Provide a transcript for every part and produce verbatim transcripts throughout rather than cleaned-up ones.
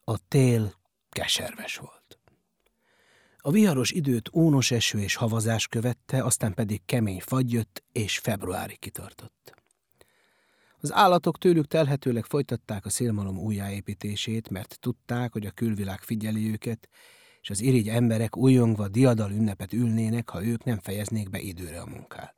A tél keserves volt. A viharos időt ónos eső és havazás követte, aztán pedig kemény fagy jött, és februárig kitartott. Az állatok tőlük telhetőleg folytatták a szélmalom újjáépítését, mert tudták, hogy a külvilág figyeli őket, és az irigy emberek újongva diadal ünnepet ülnének, ha ők nem fejeznék be időre a munkát.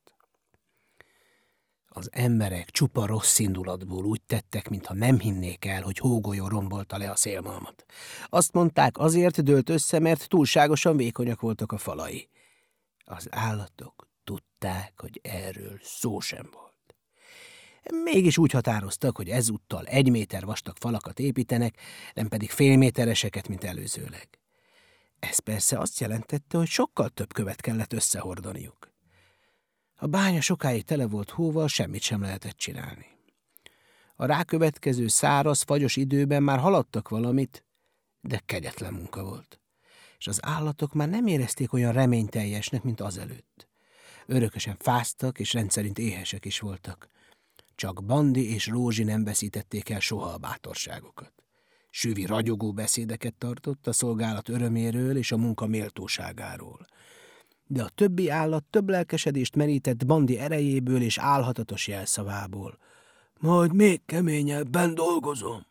Az emberek csupa rossz indulatból úgy tettek, mintha nem hinnék el, hogy hógolyó rombolta le a szélmalmat. Azt mondták, azért dőlt össze, mert túlságosan vékonyak voltak a falai. Az állatok tudták, hogy erről szó sem volt. Mégis úgy határoztak, hogy ezúttal egy méter vastag falakat építenek, nem pedig félmétereseket, mint előzőleg. Ez persze azt jelentette, hogy sokkal több követ kellett összehordaniuk. A bánya sokáig tele volt hóval, semmit sem lehetett csinálni. A rákövetkező száraz, fagyos időben már haladtak valamit, de kegyetlen munka volt. És az állatok már nem érezték olyan reményteljesnek, mint azelőtt. Örökösen fáztak, és rendszerint éhesek is voltak. Csak Bandi és Rózsi nem veszítették el soha a bátorságokat. Süvi ragyogó beszédeket tartott a szolgálat öröméről és a munka méltóságáról. De a többi állat több lelkesedést merített Bandi erejéből és álhatatos jelszavából. Majd még keményebben dolgozom.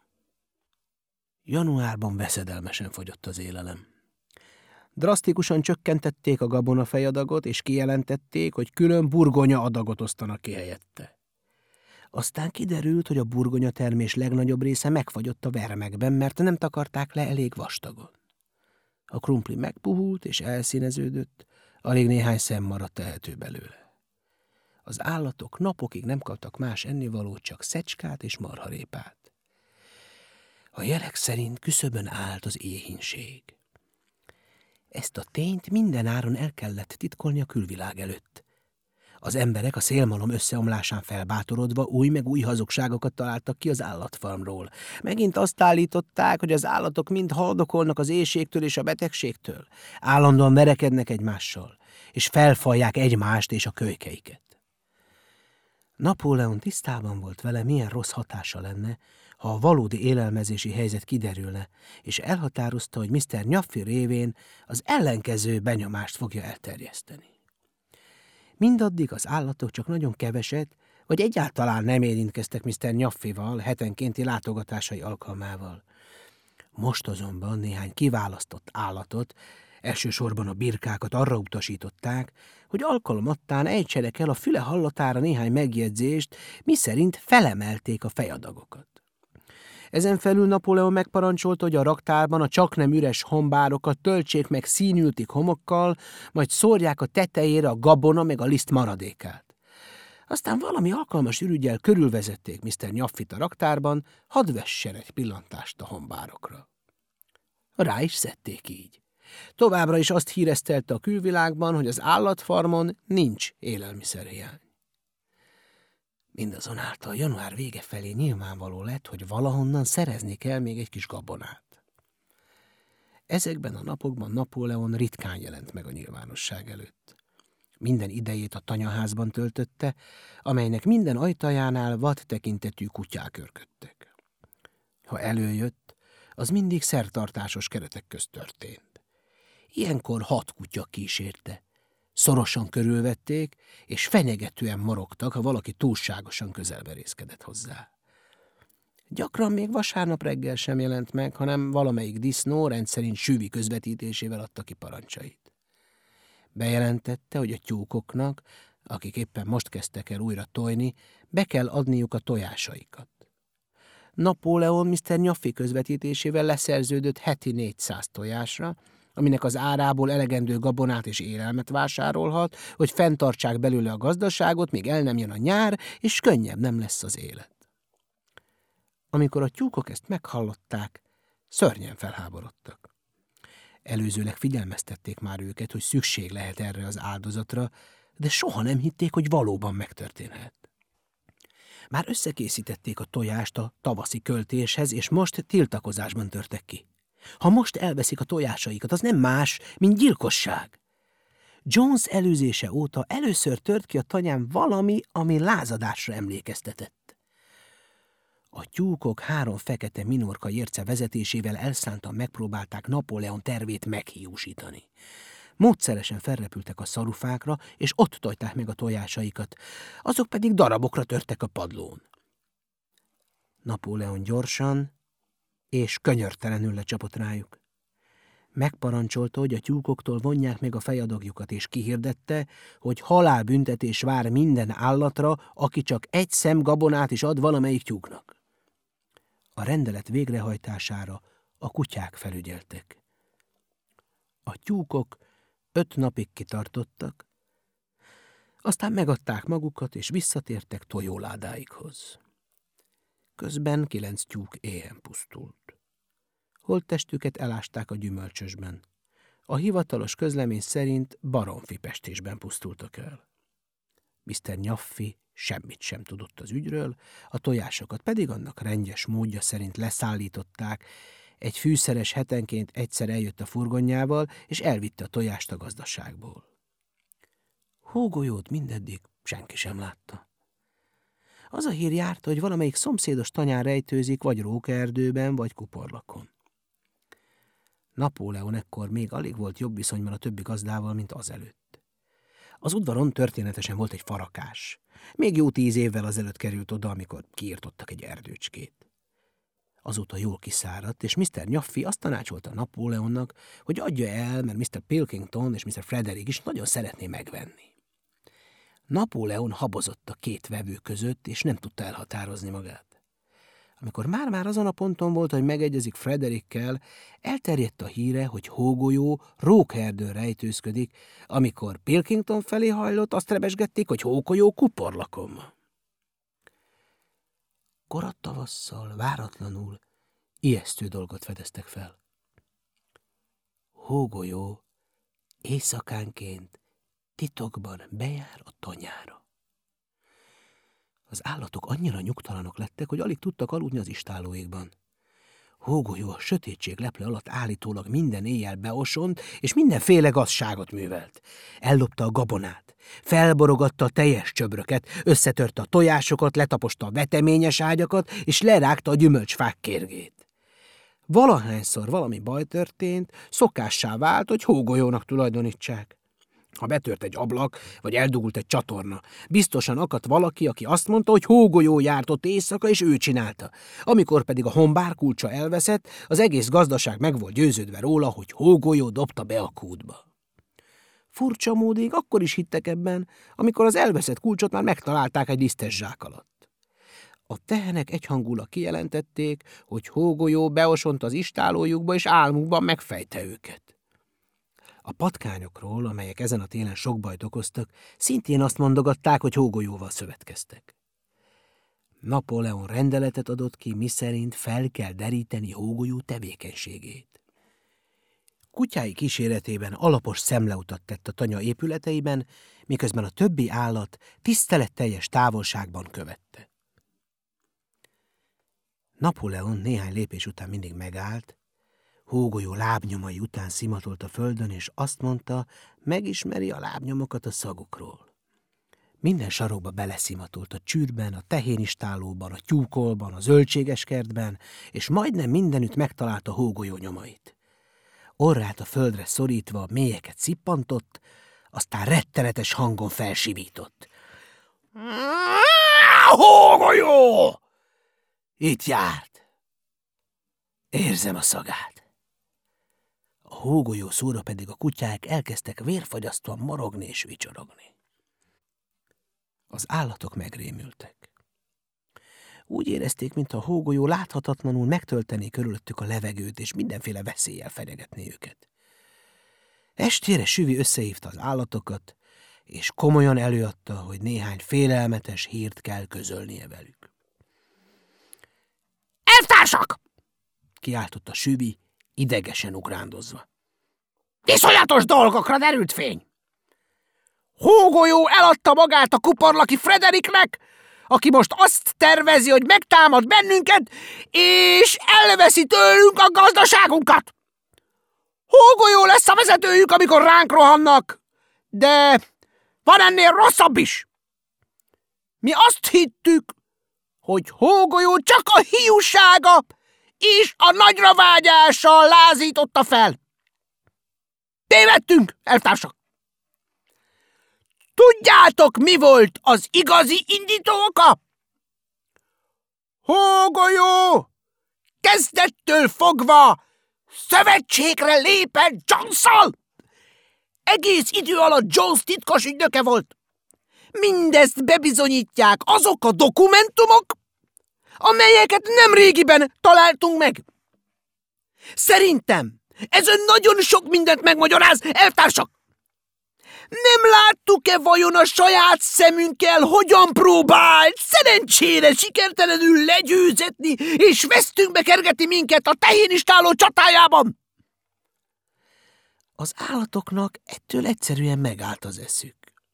Januárban veszedelmesen fogyott az élelem. Drasztikusan csökkentették a gabonafejadagot, és kijelentették, hogy külön burgonya adagot osztanak ki helyette. Aztán kiderült, hogy a burgonya termés legnagyobb része megfagyott a vermekben, mert nem takarták le elég vastagon. A krumpli megpuhult és elszíneződött, alig néhány szem maradt tehető belőle. Az állatok napokig nem kaptak más ennivalót, csak szecskát és marharépát. A jelek szerint küszöbön állt az éhínség. Ezt a tényt mindenáron el kellett titkolni a külvilág előtt. Az emberek a szélmalom összeomlásán felbátorodva új meg új hazugságokat találtak ki az állatfarmról. Megint azt állították, hogy az állatok mind haldokolnak az éhségtől és a betegségtől. Állandóan verekednek egymással, és felfalják egymást és a kölykeiket. Napóleon tisztában volt vele, milyen rossz hatása lenne, ha a valódi élelmezési helyzet kiderülne, és elhatározta, hogy miszter Nyaffi révén az ellenkező benyomást fogja elterjeszteni. Mindaddig az állatok csak nagyon keveset, vagy egyáltalán nem érintkeztek miszter Nyaffival hetenkénti látogatásai alkalmával. Most azonban néhány kiválasztott állatot, elsősorban a birkákat arra utasították, hogy alkalomattán ejtsenek el a füle hallatára néhány megjegyzést, miszerint felemelték a fejadagokat. Ezen felül Napóleon megparancsolta, hogy a raktárban a csaknem üres hombárokat töltsék meg színültik homokkal, majd szórják a tetejére a gabona meg a liszt maradékát. Aztán valami alkalmas ürüggyel körülvezették miszter Nyaffit a raktárban, hadd vessen egy pillantást a hombárokra. Rá is szedték így. Továbbra is azt híresztelte a külvilágban, hogy az állatfarmon nincs élelmiszerhiány. Mindazonáltal január vége felé nyilvánvaló lett, hogy valahonnan szerezni kell még egy kis gabonát. Ezekben a napokban Napóleon ritkán jelent meg a nyilvánosság előtt. Minden idejét a tanyaházban töltötte, amelynek minden ajtajánál vad tekintetű kutyák örködtek. Ha előjött, az mindig szertartásos keretek közt történt. Ilyenkor hat kutya kísérte. Szorosan körülvették, és fenyegetően morogtak, ha valaki túlságosan közelberészkedett hozzá. Gyakran még vasárnap reggel sem jelent meg, hanem valamelyik disznó rendszerint Süvi közvetítésével adta ki parancsait. Bejelentette, hogy a tyúkoknak, akik éppen most kezdtek el újra tojni, be kell adniuk a tojásaikat. Napóleon miszter Nyaffi közvetítésével leszerződött heti négyszáz tojásra, aminek az árából elegendő gabonát és élelmet vásárolhat, hogy fenntartsák belőle a gazdaságot, míg el nem jön a nyár, és könnyebb nem lesz az élet. Amikor a tyúkok ezt meghallották, szörnyen felháborodtak. Előzőleg figyelmeztették már őket, hogy szükség lehet erre az áldozatra, de soha nem hitték, hogy valóban megtörténhet. Már összekészítették a tojást a tavaszi költéshez, és most tiltakozásban törtek ki. Ha most elveszik a tojásaikat, az nem más, mint gyilkosság. Jones előzése óta először tört ki a tanyán valami, ami lázadásra emlékeztetett. A tyúkok három fekete minorka érce vezetésével elszántan megpróbálták Napóleon tervét meghiúsítani. Módszeresen felrepültek a szarufákra, és ott tojták meg a tojásaikat, azok pedig darabokra törtek a padlón. Napóleon gyorsan és könyörtelenül lecsapott rájuk. Megparancsolta, hogy a tyúkoktól vonják meg a fejadagjukat, és kihirdette, hogy halálbüntetés vár minden állatra, aki csak egy szem gabonát is ad valamelyik tyúknak. A rendelet végrehajtására a kutyák felügyeltek. A tyúkok öt napig kitartottak, aztán megadták magukat, és visszatértek tojóládáikhoz. Közben kilenc tyúk éhen pusztult. Holttestüket elásták a gyümölcsösben. A hivatalos közlemény szerint baromfipestésben pusztultak el. miszter Nyaffi semmit sem tudott az ügyről, a tojásokat pedig annak rendes módja szerint leszállították. Egy fűszeres hetenként egyszer eljött a furgonjával, és elvitte a tojást a gazdaságból. Hógolyót mindeddig senki sem látta. Az a hír járta, hogy valamelyik szomszédos tanyán rejtőzik, vagy rókaerdőben, vagy kuporlakon. Napóleon ekkor még alig volt jobb viszonyban a többi gazdával, mint azelőtt. Az udvaron történetesen volt egy farakás. Még jó tíz évvel azelőtt került oda, amikor kiirtottak egy erdőcskét. Azóta jól kiszáradt, és miszter Nyaffi azt tanácsolta Napóleonnak, hogy adja el, mert miszter Pilkington és miszter Frederick is nagyon szeretné megvenni. Napóleon habozott a két vevő között, és nem tudta elhatározni magát. Amikor már-már azon a ponton volt, hogy megegyezik Frederickkel, elterjedt a híre, hogy Hógolyó rókaerdőn rejtőzködik, amikor Pilkington felé hajlott, azt rebesgették, hogy Hógolyó kuporlakon van. Korat tavasszal, váratlanul ijesztő dolgot fedeztek fel. Hógolyó éjszakánként titokban bejár a tanyára. Az állatok annyira nyugtalanok lettek, hogy alig tudtak aludni az istállóikban. Hógolyó a sötétség leple alatt állítólag minden éjjel beosont, és mindenféle gazságot művelt. Ellopta a gabonát, felborogatta a teljes csöbröket, összetörte a tojásokat, letaposta a veteményes ágyakat, és lerágta a gyümölcsfák kérgét. Valahányszor valami baj történt, szokássá vált, hogy Hógolyónak tulajdonítsák. Ha betört egy ablak, vagy eldugult egy csatorna, biztosan akadt valaki, aki azt mondta, hogy Hógolyó járt ott éjszaka, és ő csinálta. Amikor pedig a honbár kulcsa elveszett, az egész gazdaság meg volt győződve róla, hogy Hógolyó dobta be a kútba. Furcsa módig akkor is hittek ebben, amikor az elveszett kulcsot már megtalálták egy lisztes zsák alatt. A tehenek egyhangulag kijelentették, hogy Hógolyó beosont az istállójukba, és álmukban megfejte őket. A patkányokról, amelyek ezen a télen sok bajt okoztak, szintén azt mondogatták, hogy Hógolyóval szövetkeztek. Napóleon rendeletet adott ki, miszerint fel kell deríteni Hógolyó tevékenységét. Kutyái kíséretében alapos szemleutat tett a tanya épületeiben, miközben a többi állat tiszteletteljes távolságban követte. Napóleon néhány lépés után mindig megállt, Hógolyó lábnyomai után szimatolt a földön, és azt mondta, megismeri a lábnyomokat a szagukról. Minden sarokba beleszimatolt, a csűrben, a tehénistállóban, a tyúkolban, a zöldséges kertben, és majdnem mindenütt megtalálta Hógolyó nyomait. Orrát a földre szorítva mélyeket szippantott, aztán rettenetes hangon felsivított. Hógolyó! Itt járt. Érzem a szagát. A Hógolyó szóra pedig a kutyák elkezdtek vérfagyasztóan morogni és vicsorogni. Az állatok megrémültek. Úgy érezték, mintha a Hógolyó láthatatlanul megtöltené körülöttük a levegőt, és mindenféle veszéllyel fenyegetné őket. Estére Süvi összehívta az állatokat, és komolyan előadta, hogy néhány félelmetes hírt kell közölnie velük. Elvtársak! Kiáltotta Süvi, idegesen ugrándozva. Iszonyatos dolgokra derült fény! Hógolyó eladta magát a kuporlaki Fredericknek, aki most azt tervezi, hogy megtámad bennünket, és elveszi tőlünk a gazdaságunkat. Hógolyó lesz a vezetőjük, amikor ránk rohannak, de van ennél rosszabb is. Mi azt hittük, hogy Hógolyó csak a hiúsága és a nagyra vágyással lázította fel. Tévedtünk, elvtársak! Tudjátok, mi volt az igazi indító oka? Hógolyó kezdettől fogva szövetségre lépett Jones-szal. Egész idő alatt Jones titkos ügynöke volt. Mindezt bebizonyítják azok a dokumentumok, amelyeket nemrégiben találtunk meg. Szerintem ez ön nagyon sok mindent megmagyaráz, elvtársak! Nem láttuk-e vajon a saját szemünkkel, hogyan próbált szerencsére sikertelenül legyőzetni és vesztünkbe kergetni minket a tehénistáló csatájában? Az állatoknak ettől egyszerűen megállt az eszük.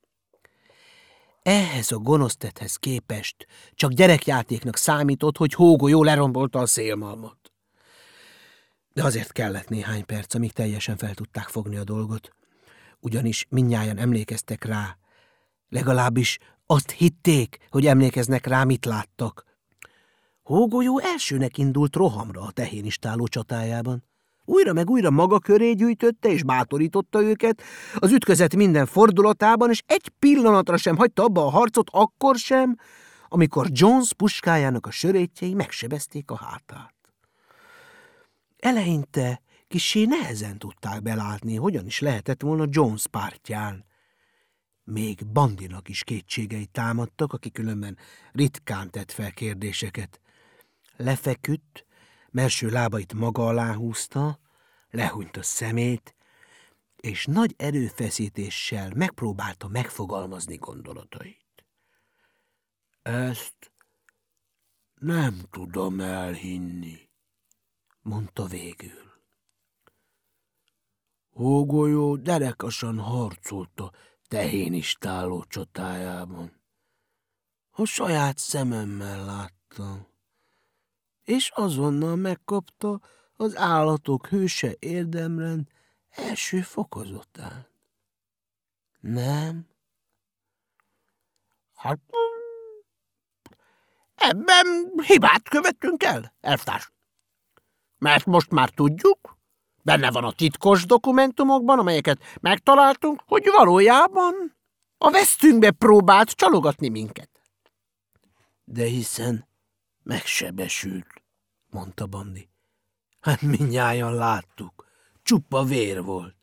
Ehhez a gonosztethez képest csak gyerekjátéknak számított, hogy Hógolyó lerombolta a szélmalmot. De azért kellett néhány perc, amíg teljesen fel tudták fogni a dolgot. Ugyanis mindnyájan emlékeztek rá, legalábbis azt hitték, hogy emlékeznek rá, mit láttak. Hógolyó elsőnek indult rohamra a tehénistáló csatájában. Újra meg újra maga köré gyűjtötte és bátorította őket az ütközet minden fordulatában, és egy pillanatra sem hagyta abba a harcot, akkor sem, amikor Jones puskájának a sörétjei megsebezték a hátát. Eleinte kissé nehezen tudták belátni, hogyan is lehetett volna Jones pártján. Még Bandinak is kétségei támadtak, aki különben ritkán tett fel kérdéseket. Lefeküdt, mellső lábait maga alá húzta, lehúnyt a szemét, és nagy erőfeszítéssel megpróbálta megfogalmazni gondolatait. Ezt nem tudom elhinni, mondta végül. Hógolyó derekasan harcolt a tehénistáló csatájában. A saját szememmel láttam, és azonnal megkapta az állatok hőse érdemrend első fokozatán. Nem? Hát ebben hibát követtünk el, elvtárs. Mert most már tudjuk, benne van a titkos dokumentumokban, amelyeket megtaláltunk, hogy valójában a vesztünkbe próbált csalogatni minket. De hiszen megsebesült, mondta Bandi. Hát mindnyájan láttuk, csupa vér volt.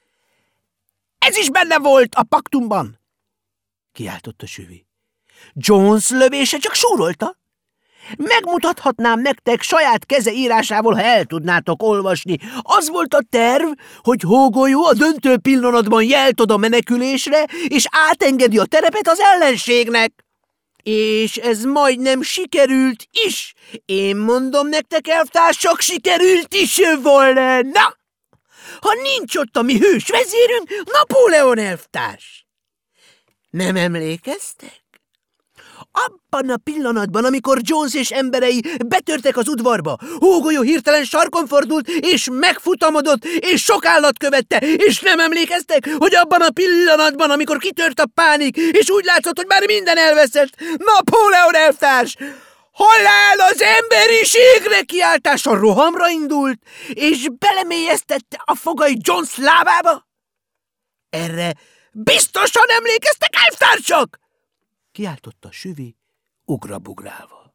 Ez is benne volt a paktumban, kiáltotta Süvi. Jones lövése csak súrolta. Megmutathatnám nektek saját keze írásával, ha el tudnátok olvasni. Az volt a terv, hogy Hógolyó a döntő pillanatban jelt ad a menekülésre, és átengedi a terepet az ellenségnek. És ez majdnem sikerült is. Én mondom nektek, elvtársak, sikerült is volna. Na, ha nincs ott a mi hős vezérünk, Napóleon elvtárs. Nem emlékeztek? Abban a pillanatban, amikor Jones és emberei betörtek az udvarba, Hógolyó hirtelen sarkon fordult, és megfutamodott, és sok állat követte, és nem emlékeztek, hogy abban a pillanatban, amikor kitört a pánik, és úgy látszott, hogy már minden elveszett, Napóleon elvtárs halál az emberiségre kiáltása rohamra indult, és belemélyeztette a fogai Jones lábába? Erre biztosan emlékeztek, elvtársak! Kiáltotta Süvi, ugrabugrálva.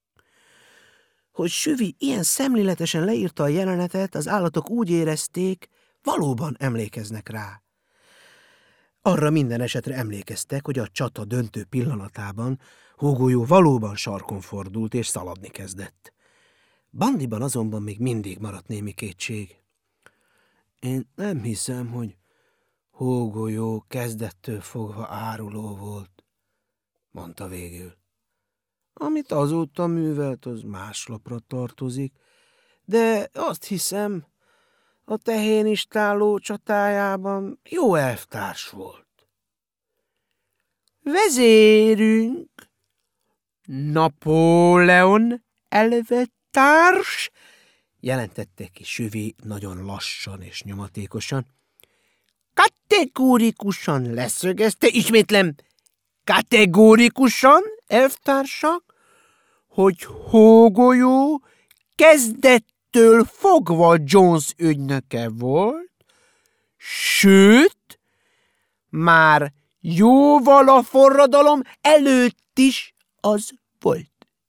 Hogy Süvi ilyen szemléletesen leírta a jelenetet, az állatok úgy érezték, valóban emlékeznek rá. Arra minden esetre emlékeztek, hogy a csata döntő pillanatában Hógolyó valóban sarkon fordult és szaladni kezdett. Bandiban azonban még mindig maradt némi kétség. Én nem hiszem, hogy Hógolyó kezdettől fogva áruló volt, mondta végül. Amit azóta művelt, az más lapra tartozik, de azt hiszem, a tehénistáló csatájában jó elvtárs volt. Vezérünk, Napóleon elvtárs, jelentette ki Süvi nagyon lassan és nyomatékosan. Kategórikusan leszögezte, ismétlem, kategórikusan, elvtársak, hogy hógolyó kezdettől fogva Jones ügynöke volt, sőt, már jóval a forradalom előtt is az volt.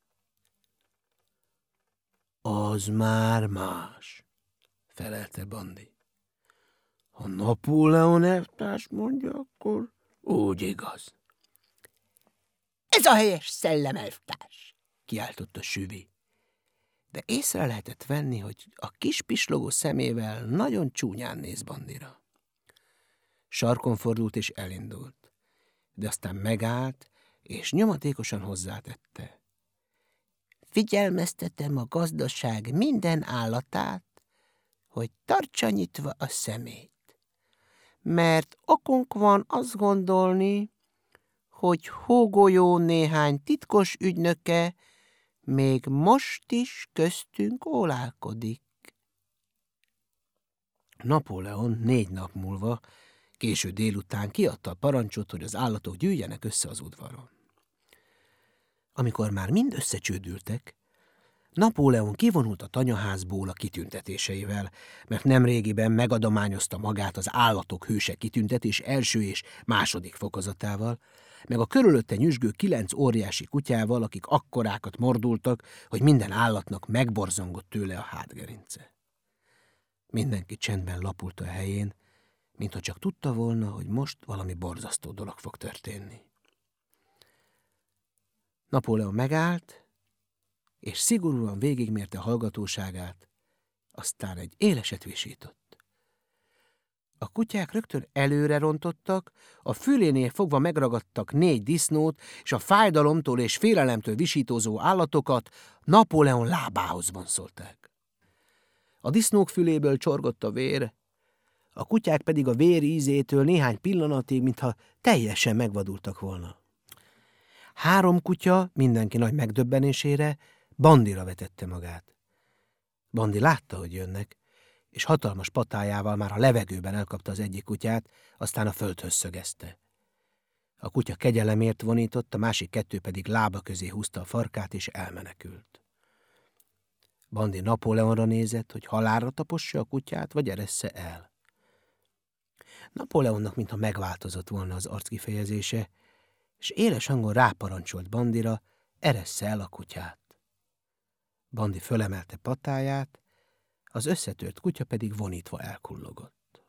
Az már más, felelte Bandi. Ha Napóleon elvtárs mondja, akkor úgy igaz. Ez a helyes szellemelvtárs, kiáltotta Süvi. De észre lehetett venni, hogy a kis pislogó szemével nagyon csúnyán néz Bandira. Sarkon fordult és elindult, de aztán megállt, és nyomatékosan hozzátette. Figyelmeztetem a gazdaság minden állatát, hogy tartsa nyitva a szemét, mert okunk van azt gondolni, hogy hógolyó néhány titkos ügynöke még most is köztünk ólálkodik. Napóleon négy nap múlva, késő délután kiadta a parancsot, hogy az állatok gyűjjenek össze az udvaron. Amikor már mind összecsődültek, Napóleon kivonult a tanyaházból a kitüntetéseivel, mert nemrégiben megadományozta magát az állatok hőse kitüntetés első és második fokozatával, meg a körülötte nyüzsgő kilenc óriási kutyával, akik akkorákat mordultak, hogy minden állatnak megborzongott tőle a hátgerince. Mindenki csendben lapult a helyén, mintha csak tudta volna, hogy most valami borzasztó dolog fog történni. Napóleon megállt, és szigorúan végigmérte hallgatóságát, aztán egy éleset visított. A kutyák rögtön előre rontottak, a fülénél fogva megragadtak négy disznót, és a fájdalomtól és félelemtől visítózó állatokat Napóleon lábához vonszolták. A disznók füléből csorgott a vér, a kutyák pedig a vér ízétől néhány pillanatig, mintha teljesen megvadultak volna. Három kutya, mindenki nagy megdöbbenésére, Bandira vetette magát. Bandi látta, hogy jönnek, és hatalmas patájával már a levegőben elkapta az egyik kutyát, aztán a földhöz szögezte. A kutya kegyelemért vonított, a másik kettő pedig lába közé húzta a farkát, és elmenekült. Bandi Napóleonra nézett, hogy halálra tapossa a kutyát, vagy eressze el. Napóleonnak mintha megváltozott volna az arckifejezése, és éles hangon ráparancsolt Bandira, eressze el a kutyát. Bandi fölemelte patáját, az összetört kutya pedig vonítva elkullogott.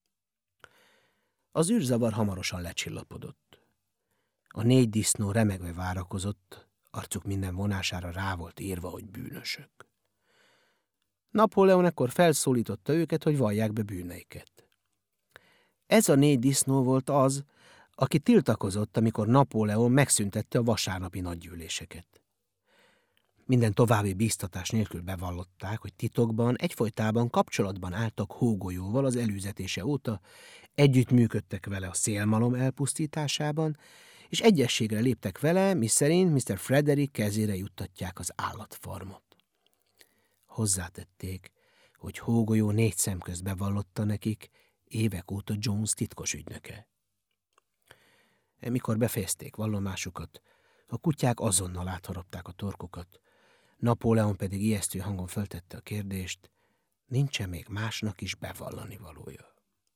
Az űrzavar hamarosan lecsillapodott. A négy disznó remegve várakozott, arcuk minden vonására rá volt írva, hogy bűnösök. Napóleon ekkor felszólította őket, hogy vallják be bűneiket. Ez a négy disznó volt az, aki tiltakozott, amikor Napóleon megszüntette a vasárnapi nagygyűléseket. Minden további bíztatás nélkül bevallották, hogy titokban, egyfolytában kapcsolatban álltak hógolyóval az előzetése óta, együttműködtek vele a szélmalom elpusztításában, és egyességre léptek vele, miszerint miszter Frederick kezére juttatják az állatfarmot. Hozzátették, hogy hógolyó négy szem közt bevallotta nekik, évek óta Jones titkos ügynöke. Mikor befejezték vallomásukat, a kutyák azonnal átharapták a torkukat, Napóleon pedig ijesztő hangon föltette a kérdést, nincs-e még másnak is bevallani valója.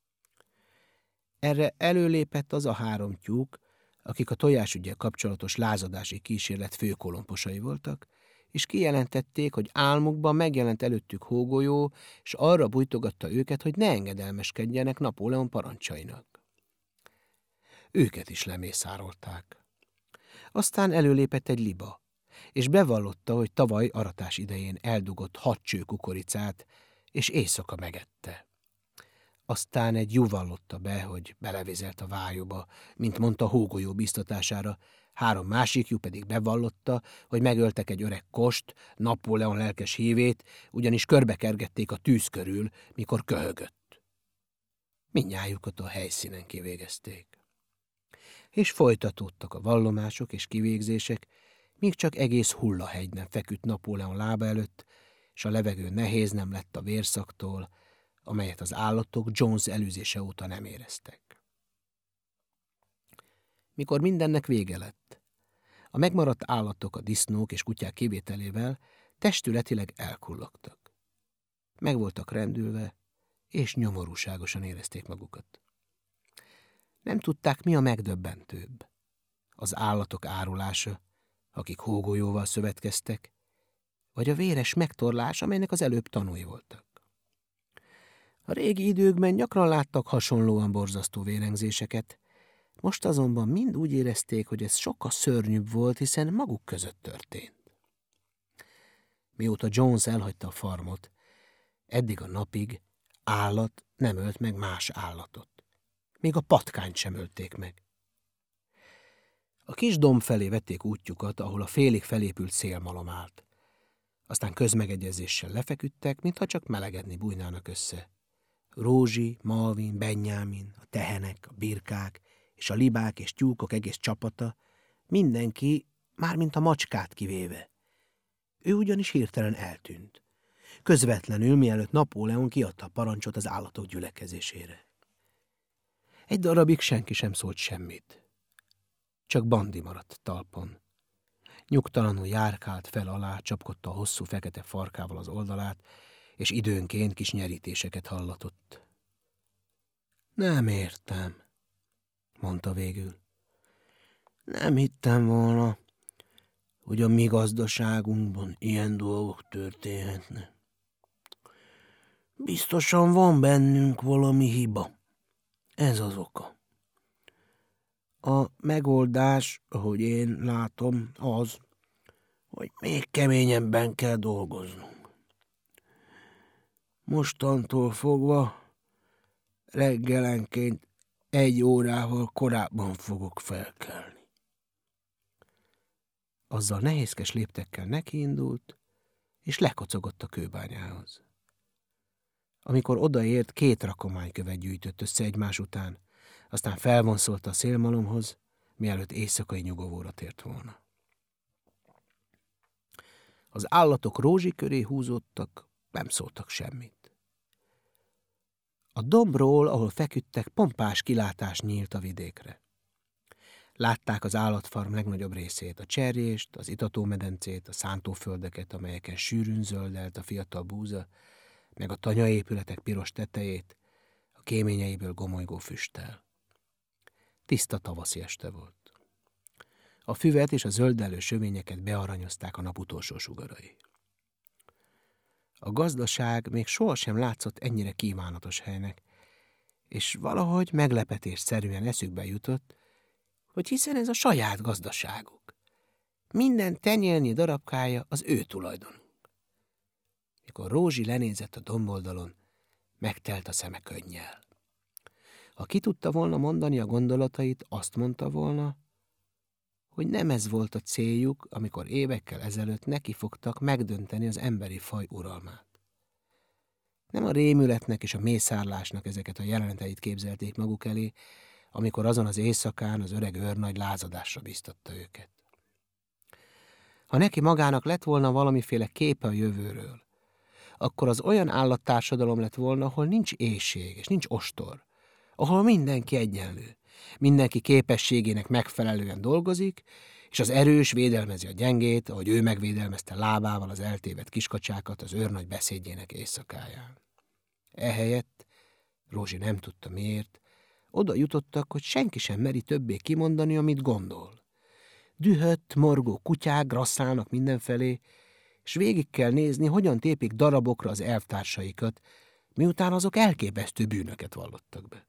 Erre előlépett az a három tyúk, akik a tojásüggyel kapcsolatos lázadási kísérlet főkolomposai voltak, és kijelentették, hogy álmukban megjelent előttük hógolyó, és arra bújtogatta őket, hogy ne engedelmeskedjenek Napóleon parancsainak. Őket is lemészárolták. Aztán előlépett egy liba, és bevallotta, hogy tavaly aratás idején eldugott hat cső kukoricát, és éjszaka megette. Aztán egy jú vallotta be, hogy belevizelt a vájóba, mint mondta hógolyó biztatására, három másik jú pedig bevallotta, hogy megöltek egy öreg kost, Napóleon lelkes hívét, ugyanis körbekergették a tűz körül, mikor köhögött. Mindnyájukat a helyszínen kivégezték. És folytatódtak a vallomások és kivégzések, míg csak egész hullahegy nem feküdt Napóleon lába előtt, és a levegő nehéz nem lett a vérszaktól, amelyet az állatok Jones elűzése óta nem éreztek. Mikor mindennek vége lett, A megmaradt állatok, a disznók és kutyák kivételével testületileg elkullogtak. Meg voltak rendülve, és nyomorúságosan érezték magukat. Nem tudták, mi a megdöbbentőbb. Az állatok árulása, akik hógolyóval szövetkeztek, vagy a véres megtorlás, amelynek az előbb tanúi voltak. A régi időkben gyakran láttak hasonlóan borzasztó vérengzéseket, most azonban mind úgy érezték, hogy ez sokkal szörnyűbb volt, hiszen maguk között történt. Mióta Jones elhagyta a farmot, eddig a napig állat nem ölt meg más állatot. Még a patkányt sem ölték meg. A kis domb felé vették útjukat, ahol a félig felépült szélmalom állt. Aztán közmegegyezéssel lefeküdtek, mintha csak melegedni bújnának össze. Rózsi, Malvin, Benjamin, a tehenek, a birkák és a libák és tyúkok egész csapata, mindenki, mármint a macskát kivéve. Ő ugyanis hirtelen eltűnt. Közvetlenül, mielőtt Napóleon kiadta a parancsot az állatok gyülekezésére. Egy darabig senki sem szólt semmit. Csak Bandi maradt talpon. Nyugtalanul járkált fel alá, csapkodta a hosszú fekete farkával az oldalát, és időnként kis nyerítéseket hallatott. Nem értem, mondta végül. Nem hittem volna, hogy a mi gazdaságunkban ilyen dolgok történhetnek. Biztosan van bennünk valami hiba. Ez az oka. A megoldás, ahogy én látom, az, hogy még keményebben kell dolgoznunk. Mostantól fogva reggelenként egy órával korábban fogok felkelni. Azzal nehézkes léptekkel nekiindult, és lekocogott a kőbányához. Amikor odaért, két rakománykövet gyűjtött össze egymás után, aztán felvonszolta a szélmalomhoz, mielőtt éjszakai nyugovóra tért volna. Az állatok Rózsi köré húzódtak, nem szóltak semmit. A dombról, ahol feküdtek, pompás kilátás nyílt a vidékre. Látták az állatfarm legnagyobb részét, a cserjést, az itatómedencét, a szántóföldeket, amelyeken sűrűn zöldelt a fiatal búza, meg a tanyaépületek piros tetejét, a kéményeiből gomolygó füsttel. Tiszta tavaszi este volt. A füvet és a zöldellő sövényeket bearanyozták a nap utolsó sugarai. A gazdaság még sohasem látszott ennyire kívánatos helynek, és valahogy meglepetésszerűen eszükbe jutott, hogy hiszen ez a saját gazdaságuk. Minden tenyélnyi darabkája az ő tulajdonuk. Mikor Rózsi lenézett a domboldalon, megtelt a szeme könnyel. Ha ki tudta volna mondani a gondolatait, azt mondta volna, hogy nem ez volt a céljuk, amikor évekkel ezelőtt nekifogtak megdönteni az emberi faj uralmát. Nem a rémületnek és a mészárlásnak ezeket a jeleneteit képzelték maguk elé, amikor azon az éjszakán az öreg őrnagy lázadásra bíztatta őket. Ha neki magának lett volna valamiféle képe a jövőről, akkor az olyan állattársadalom lett volna, ahol nincs éhség és nincs ostor, ahol mindenki egyenlő, mindenki képességének megfelelően dolgozik, és az erős védelmezi a gyengét, ahogy ő megvédelmezte lábával az eltévedt kiskacsákat az őrnagy beszédjének éjszakáján. Ehelyett, Rózsi nem tudta miért, oda jutottak, hogy senki sem meri többé kimondani, amit gondol. Dühött, morgó kutyák grasszálnak mindenfelé, és végig kell nézni, hogyan tépik darabokra az elvtársaikat, miután azok elképesztő bűnöket vallottak be.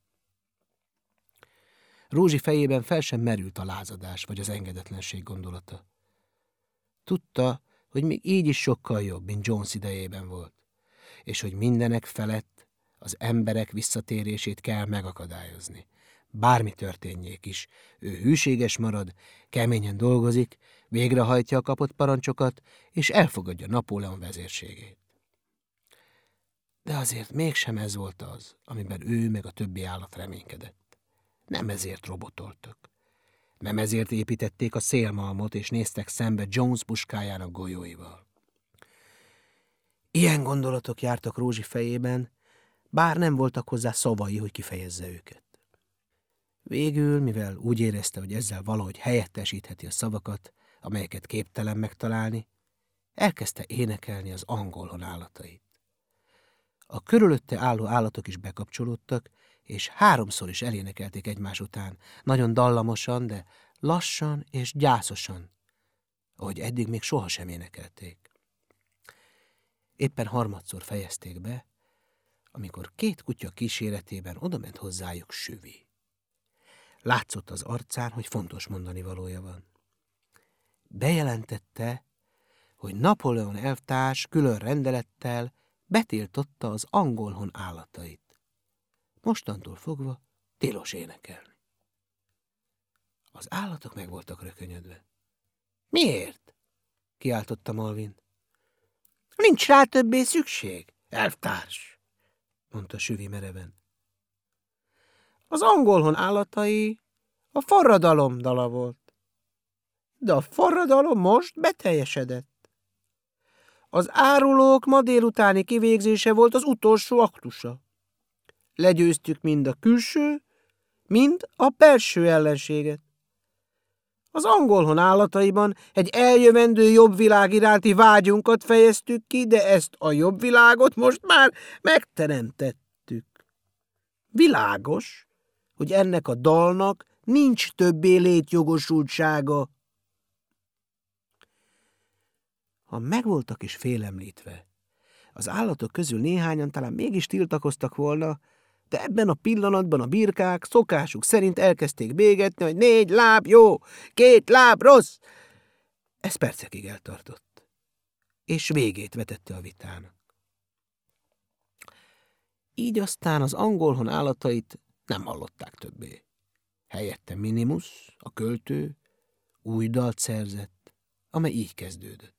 Rózsi fejében fel sem merült a lázadás vagy az engedetlenség gondolata. Tudta, hogy még így is sokkal jobb, mint Jones idejében volt, és hogy mindenek felett az emberek visszatérését kell megakadályozni. Bármi történjék is, ő hűséges marad, keményen dolgozik, végrehajtja a kapott parancsokat, és elfogadja Napóleon vezérségét. De azért mégsem ez volt az, amiben ő meg a többi állat reménykedett. Nem ezért robotoltak. Nem ezért építették a szélmalmot, és néztek szembe Jones puskájának golyóival. Ilyen gondolatok jártak Rózsi fejében, bár nem voltak hozzá szavai, hogy kifejezze őket. Végül, mivel úgy érezte, hogy ezzel valahogy helyettesítheti a szavakat, amelyeket képtelen megtalálni, elkezdte énekelni az angolhon állatait. A körülötte álló állatok is bekapcsolódtak, és háromszor is elénekelték egymás után, nagyon dallamosan, de lassan és gyászosan, ahogy eddig még sohasem énekelték. Éppen harmadszor fejezték be, amikor két kutya kíséretében odament hozzájuk Süvi. Látszott az arcán, hogy fontos mondani valója van. Bejelentette, hogy Napóleon elvtárs külön rendelettel betiltotta az angolhon állatait. Mostantól fogva tilos énekelni. Az állatok meg voltak rökönyödve. Miért? Kiáltotta Malvin. Nincs rá többé szükség, elvtárs, mondta Süvi mereven. Az angolhon állatai a forradalom dala volt. De a forradalom most beteljesedett. Az árulók ma délutáni kivégzése volt az utolsó aktusa. Legyőztük mind a külső, mind a belső ellenséget. Az angolhon állataiban egy eljövendő jobb világ iránti vágyunkat fejeztük ki, de ezt a jobb világot most már megteremtettük. Világos, hogy ennek a dalnak nincs többé létjogosultsága. Ha megvoltak is félemlítve, az állatok közül néhányan talán mégis tiltakoztak volna, de ebben a pillanatban a birkák szokásuk szerint elkezdték bégetni, hogy négy láb jó, két láb rossz. Ez percekig eltartott, és végét vetette a vitának. Így aztán az angolhon állatait nem hallották többé. Helyette Minimus, a költő, új dalt szerzett, amely így kezdődött.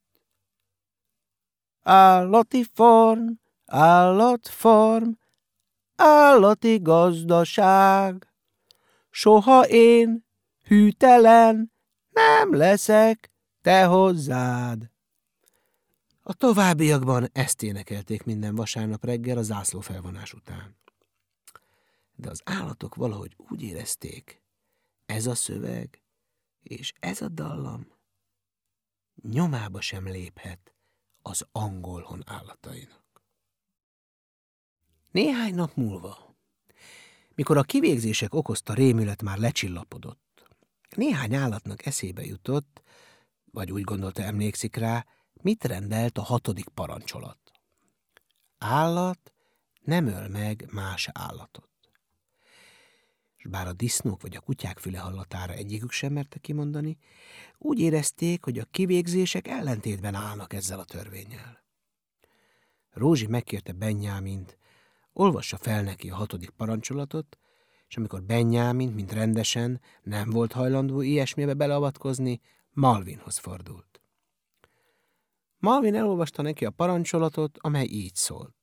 Állati farm, állatfarm, állati gazdaság. Soha én, hűtelen, nem leszek te hozzád. A továbbiakban ezt énekelték minden vasárnap reggel a zászlófelvonás után. De az állatok valahogy úgy érezték, ez a szöveg és ez a dallam nyomába sem léphet az angolhon állatainak. Néhány nap múlva, mikor a kivégzések okozta rémület már lecsillapodott, néhány állatnak eszébe jutott, vagy úgy gondolta, emlékszik rá, mit rendelt a hatodik parancsolat. Állat nem öl meg más állatot. És bár a disznók vagy a kutyák füle hallatára egyikük sem merte kimondani, úgy érezték, hogy a kivégzések ellentétben állnak ezzel a törvénnyel. Rózsi megkérte Benjámint, olvassa fel neki a hatodik parancsolatot, és amikor Benjámin, mint rendesen, nem volt hajlandó ilyesmibe beleavatkozni, Malvinhoz fordult. Malvin elolvasta neki a parancsolatot, amely így szólt.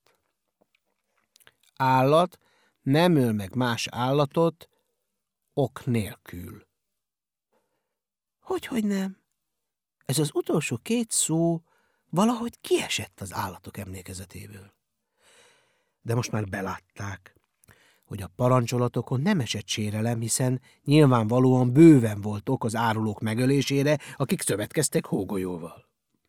Állat nem öl meg más állatot ok nélkül. Hogyhogy nem? Ez az utolsó két szó valahogy kiesett az állatok emlékezetéből. De most már belátták, hogy a parancsolatokon nem esett sérelem, hiszen nyilvánvalóan bőven volt ok az árulók megölésére, akik szövetkeztek hógolyóval.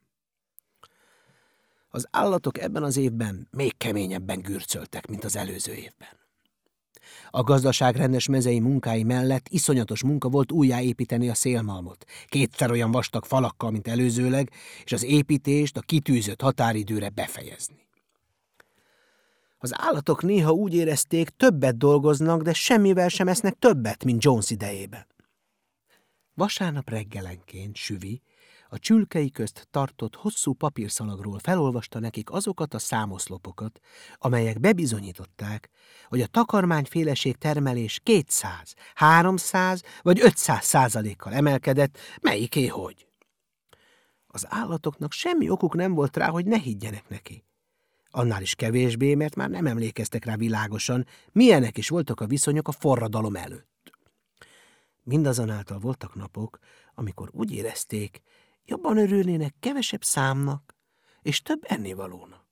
Az állatok ebben az évben még keményebben gürcöltek, mint az előző évben. A gazdaság rendes mezei munkái mellett iszonyatos munka volt újjáépíteni a szélmalmot, kétszer olyan vastag falakkal, mint előzőleg, és az építést a kitűzött határidőre befejezni. Az állatok néha úgy érezték, többet dolgoznak, de semmivel sem esznek többet, mint Jones idejében. Vasárnap reggelenként Süvi a csülkei közt tartott hosszú papírszalagról felolvasta nekik azokat a számoszlopokat, amelyek bebizonyították, hogy a takarmányféleség termelés kétszáz, háromszáz vagy ötszáz százalékkal emelkedett, melyiké hogy. Az állatoknak semmi okuk nem volt rá, hogy ne higgyenek neki. Annál is kevésbé, mert már nem emlékeztek rá világosan, milyenek is voltak a viszonyok a forradalom előtt. Mindazonáltal voltak napok, amikor úgy érezték, jobban örülnének kevesebb számnak és több ennivalónak.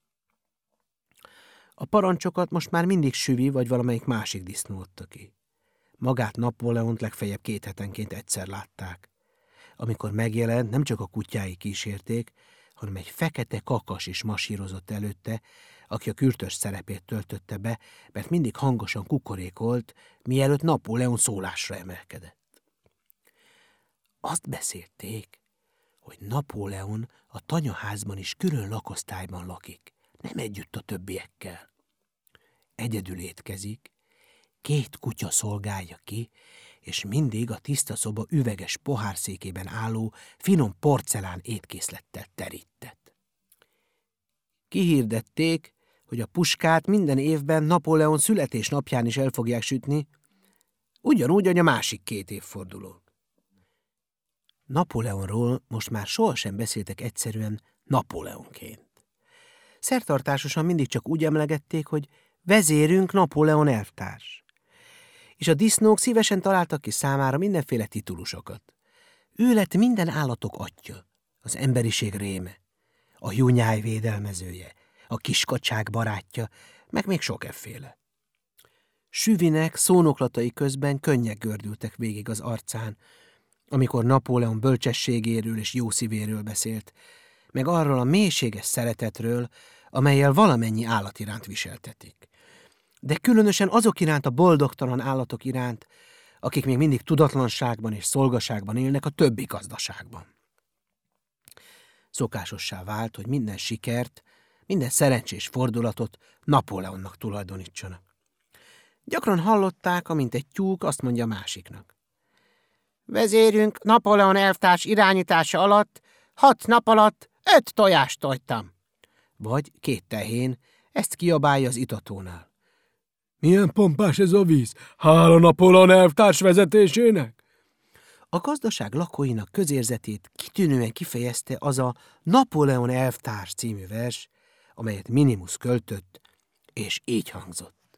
A parancsokat most már mindig Süvi vagy valamelyik másik disznó adta ki. Magát Napóleont legfeljebb két hetenként egyszer látták. amikor megjelent, nem csak a kutyái kísérték, hanem egy fekete kakas is masírozott előtte, aki a kürtös szerepét töltötte be, mert mindig hangosan kukorékolt, mielőtt Napóleon szólásra emelkedett. Azt beszélték, hogy Napóleon a tanyaházban is külön lakosztályban lakik, nem együtt a többiekkel. Egyedül étkezik, két kutya szolgálja ki, és mindig a tiszta szoba üveges pohárszékében álló, finom porcelán étkészlettel terített. Kihirdették, hogy a puskát minden évben Napóleon születésnapján is el fogják sütni, ugyanúgy, hogy a másik két évfordulón. Napóleonról most már sohasem beszéltek egyszerűen Napóleonként. Szertartásosan mindig csak úgy emlegették, hogy vezérünk Napóleon elvtárs. És a disznók szívesen találtak ki számára mindenféle titulusokat. Ő lett minden állatok atya, az emberiség réme, a junyáj védelmezője, a kiskacsák barátja, meg még sok efféle. Süvinek szónoklatai közben könnyek gördültek végig az arcán, amikor Napóleon bölcsességéről és jó szívéről beszélt, meg arról a mélységes szeretetről, amellyel valamennyi állat iránt viseltetik. De különösen azok iránt a boldogtalan állatok iránt, akik még mindig tudatlanságban és szolgaságban élnek a többi gazdaságban. Szokásossá vált, hogy minden sikert, minden szerencsés fordulatot Napóleonnak tulajdonítsanak. Gyakran hallották, amint egy tyúk azt mondja másiknak: vezérünk Napóleon elvtárs irányítása alatt hat nap alatt öt tojást tojtam. Vagy két tehén, ezt kiabálja az itatónál: milyen pompás ez a víz, hála Napóleon elvtárs vezetésének! A gazdaság lakóinak közérzetét kitűnően kifejezte az a Napóleon elvtárs című vers, amelyet Minimus költött, és így hangzott: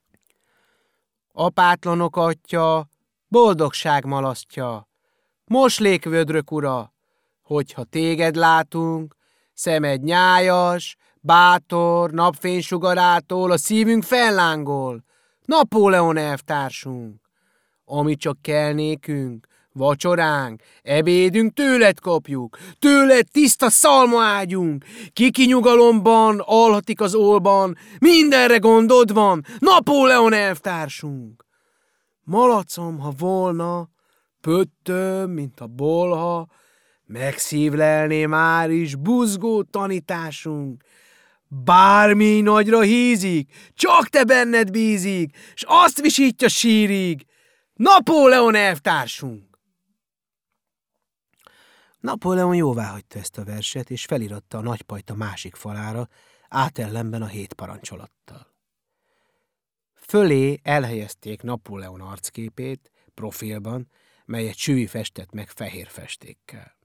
apátlanok atya, boldogság malasztja, moslékvödrök ura, hogyha téged látunk, szemed nyájas, bátor, napfénysugarától a szívünk fellángol, Napóleon elvtársunk. Ami csak kell nékünk, vacsoránk, ebédünk tőled kapjuk, tőled tiszta szalmaágyunk, kiki nyugalomban, alhatik az ólban, mindenre gondod van, Napóleon elvtársunk. Malacom, ha volna, pöttöm, mint a bolha, megszívlelné már is buzgó tanításunk. Bármi nagyra hízik, csak te benned bízik, s azt visítja sírig, Napóleon elvtársunk. Napóleon jóváhagyta ezt a verset, és feliratta a nagypajta másik falára, átellenben a hét parancsolattal. Fölé elhelyezték Napóleon arcképét, profilban, melyet Süvi festett meg fehér festékkel.